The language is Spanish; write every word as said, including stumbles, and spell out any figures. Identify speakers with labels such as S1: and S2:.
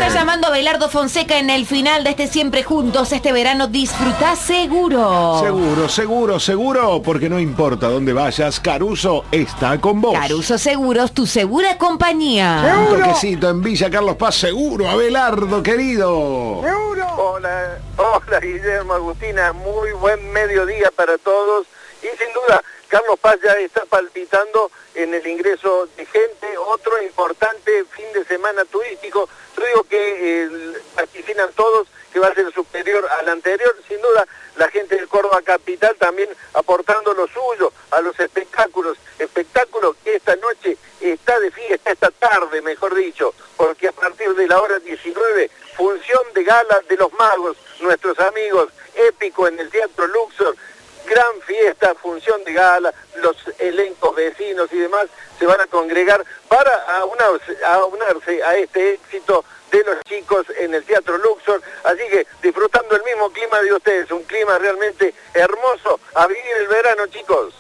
S1: llamando Abelardo Fonseca en el final de este Siempre Juntos. Este verano disfrutá seguro.
S2: Seguro, seguro, seguro, porque no importa dónde vayas, Caruso está con vos.
S1: Caruso Seguros, tu segura compañía.
S2: Un toquecito en Villa Carlos Paz, seguro, Abelardo, querido.
S3: Seguro. Hola, hola Guillermo, Agustina, muy buen mediodía para todos. Y sin duda, Carlos Paz ya está palpitando en el ingreso de gente, otro importante fin de semana turístico. Yo digo que eh, vaticinan todos que va a ser superior al anterior. Sin duda, la gente de Córdoba Capital también aportando lo suyo a los espectáculos. Espectáculo que esta noche está de fiesta, esta tarde, mejor dicho, porque a partir de la hora diecinueve, función de gala de los magos, nuestros amigos, épico en el Teatro Luxor. Gran fiesta, función de gala, los elencos vecinos y demás se van a congregar para aunarse, aunarse a este éxito de los chicos en el Teatro Luxor. Así que disfrutando el mismo clima de ustedes, un clima realmente hermoso. A vivir el verano, chicos.